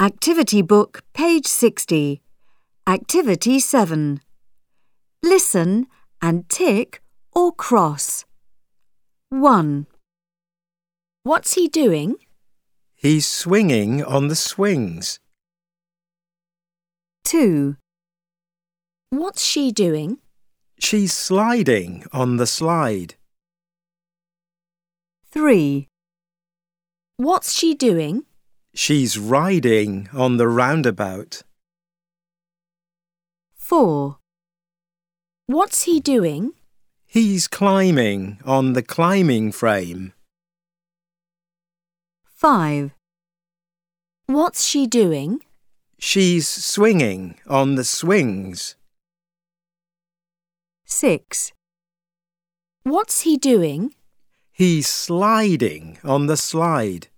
Activity Book, page 60. Activity 7. Listen and tick or cross. 1. What's he doing? He's swinging on the swings. 2. What's she doing? She's sliding on the slide. 3. What's she doing? She's riding on the roundabout. 4. What's he doing? He's climbing on the climbing frame. 5. What's she doing? She's swinging on the swings. 6. What's he doing? He's sliding on the slide.